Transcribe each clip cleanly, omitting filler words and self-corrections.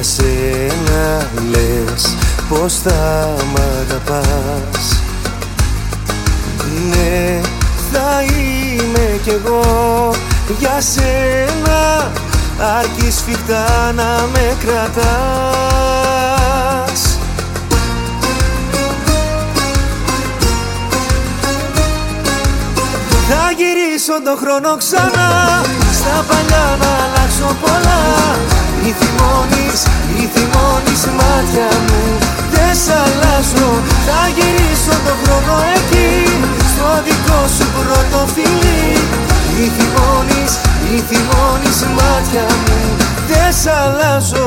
Για σένα λες πως θα μ' αγαπάς. Ναι, θα είμαι κι εγώ για σένα, αρκεί σφιχτά να με κρατάς. Θα γυρίσω τον χρόνο ξανά, στα παλιά να αλλάξω πολλά. Ή θυμώνεις μάτια μου, δεν σ' αλλάζω. Θα γυρίσω τον χρόνο εκεί, στο δικό σου πρώτο φιλί. Ή θυμώνεις μάτια μου, δεν σ' αλλάζω.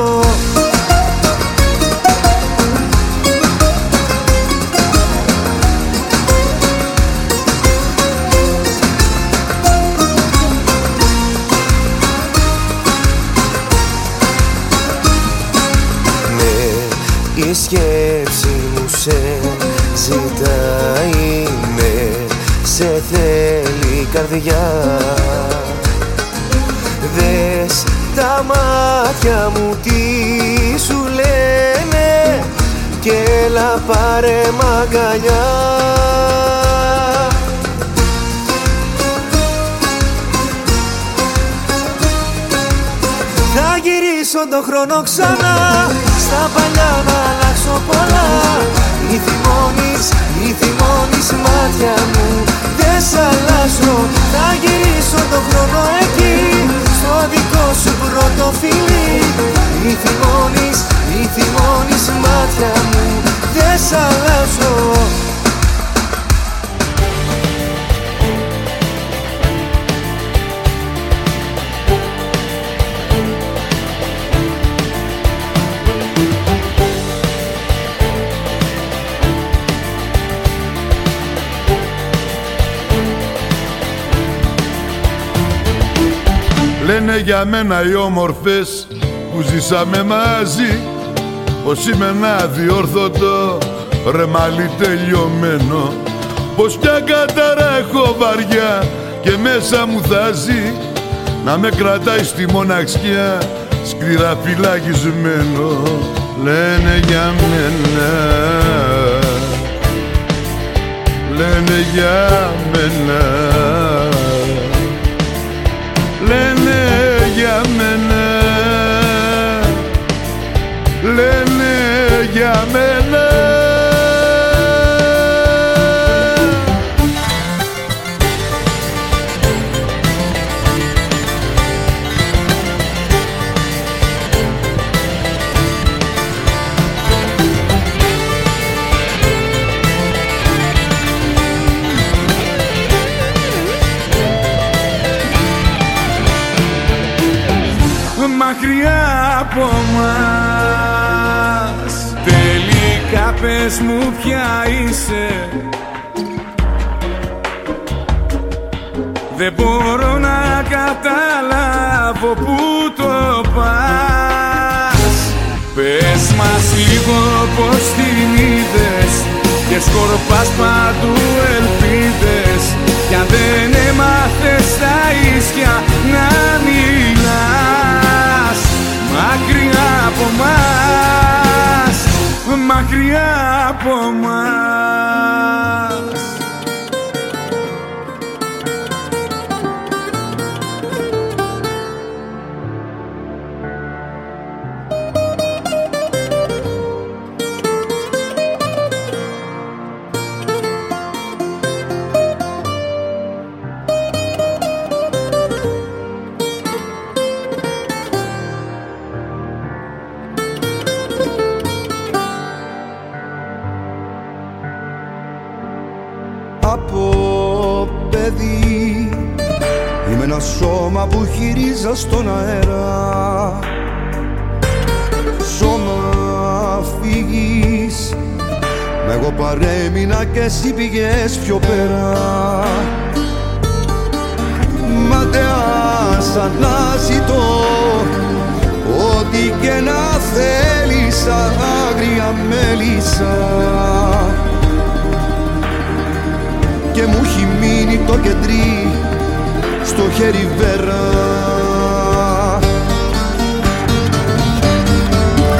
Η σκέψη μου σε ζητάει, ναι, σε θέλει η καρδιά. Δες τα μάτια μου τι σου λένε και έλα πάρε μ' αγκαλιά. Θα γυρίσω τον χρόνο ξανά, στα παλιά να αλλάξω πολλά. Ή θυμώνεις μάτια μου, δεν σ' αλλάζω. Θα γυρίσω τον χρόνο εκεί, στο δικό σου πρώτο φιλί. Ή θυμώνεις μάτια μου, δεν σ' αλλάζω. Λένε για μένα οι όμορφες που ζήσαμε μαζί πως είμαι ένα αδιόρθωτο ρεμάλι τελειωμένο, πως πια κατάρα έχω βαριά και μέσα μου θα ζει να με κρατάει στη μοναξιά σκληρά φυλακισμένο. Λένε για μένα, λένε για μένα, λένε για μένα, λένε για μένα. Μακριά από μας, τελικά πες μου ποια είσαι. Δεν μπορώ να καταλάβω που το πας. Πες μας λίγο πως την είδες και σκορπάς παντού ελπίδες. Κι αν δεν έμαθες τα ίσια να μιλάς, μακριά από μας, μακριά από μας. Από παιδί είμαι ένα σώμα που χειρίζα στον αέρα. Σώμα φύγεις, μα εγώ παρέμεινα και εσύ πήγες πιο πέρα. Ματαιάς αναζητώ ό,τι και να θέλεις, άγρια μέλισσα. Και μου έχει μείνει το κεντρί στο χέρι βέρα.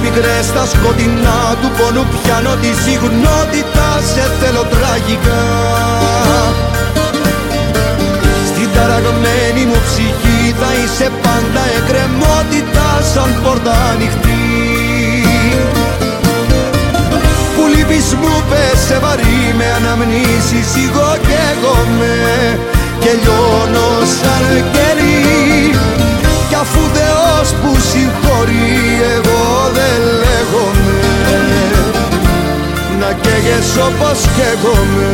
μικρές στα σκοτεινά του πόνου πιάνω τη συγνότητα, σε θέλω τραγικά. Στην ταραγμένη μου ψυχή θα είσαι πάντα εκκρεμότητα, σαν πόρτα ανοιχτή. Που λείπεις μου πέσε βαρύ με αναμνήσεις, εγώ καίγομαι και λιώνω σαν κερί. Κι αφού Θεός που συγχωρεί εγώ δεν λέγομαι, να καίγεσαι όπως καίγομαι.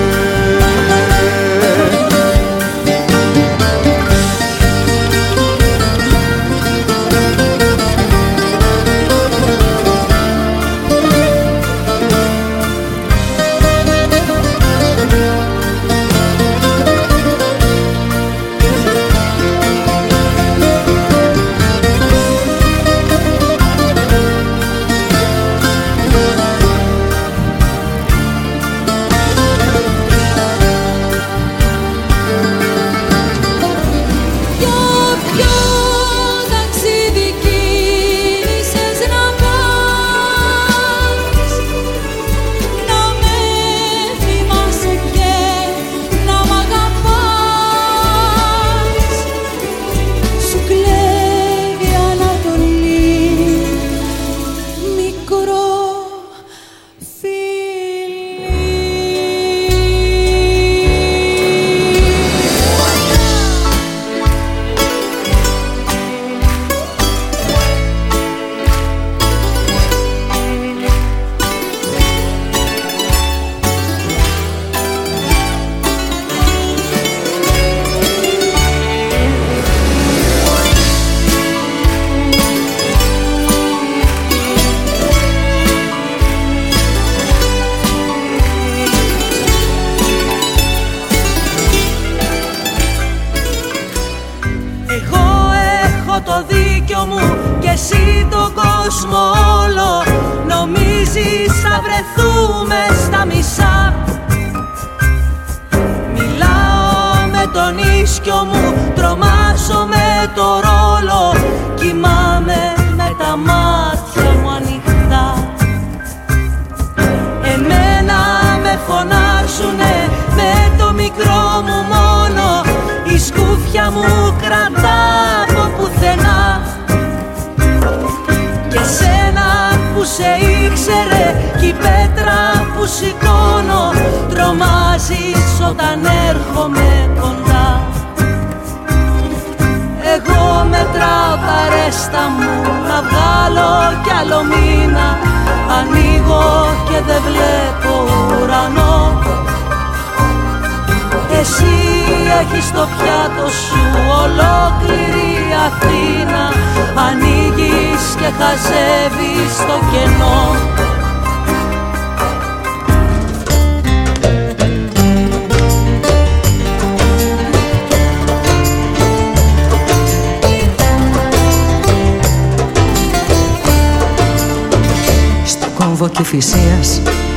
Και φυσίας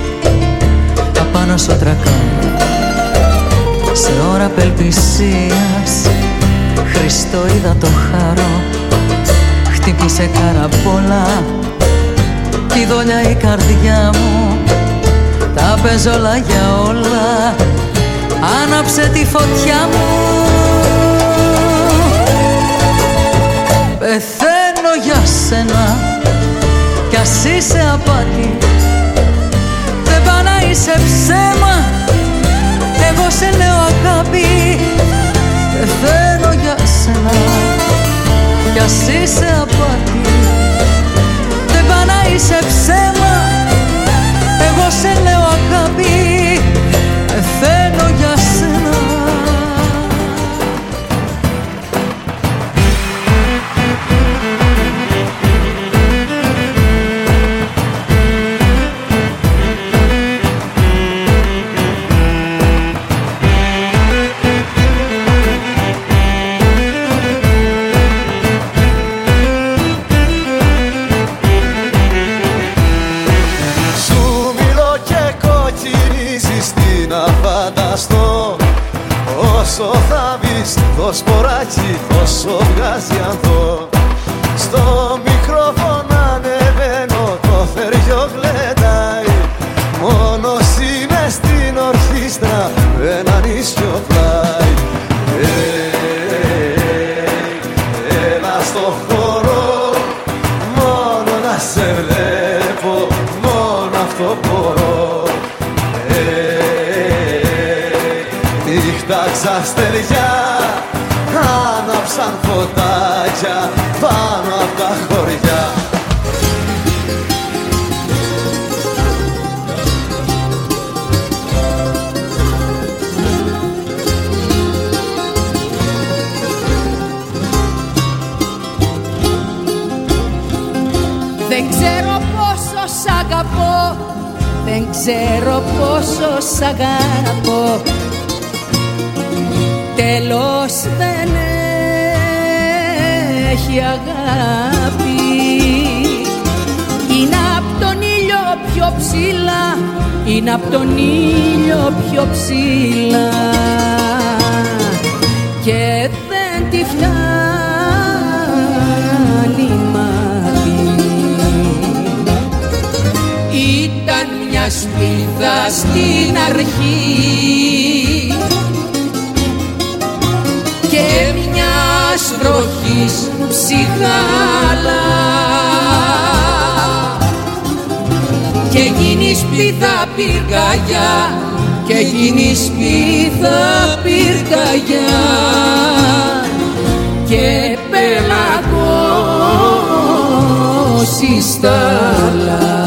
απάνω στο τρακάρι, σε ώρα απελπισίας Χριστό είδα το χάρο. Χτύπησε καραπόλα κι η δόλια η καρδιά μου, τα παίζω όλα για όλα, άναψε τη φωτιά μου. Πεθαίνω για σένα κι ας είσαι απάτη, δεν πά να είσαι ψέμα, εγώ σε λέω αγάπη. Πεθαίνω για σένα κι ας είσαι απάτη, δεν πά να είσαι ψέμα, εγώ σε λέω αγάπη. Πεθαίνω για σένα. Όσο θα βρεις το σποράκι, όσο βγάζει ανθό. Στο μικρόφωνο ανεβαίνω, το μες στην ορχήστρα ένα νησιό πλάι. Έλα στο χώρο, μόνο να σε βλέπω, μόνο αυτό μπορώ. Νύχτα ξαστεριά, άναψαν φωτάκια πάνω απ' τα χωριά. Δεν ξέρω πόσο σ' αγαπώ, δεν ξέρω πόσο σ' αγαπώ. Τέλος δεν έχει αγάπη. Είναι απ' τον ήλιο πιο ψηλά, είναι απ' τον ήλιο πιο ψηλά και δεν τη φτάνει μάτι. Ήταν μια σπίδα στην αρχή και μιας βροχής ψυχάλα και γίνει σπίδα πυρκαγιά, και γίνει σπίδα πυρκαγιά και πελαγώσει στάλα.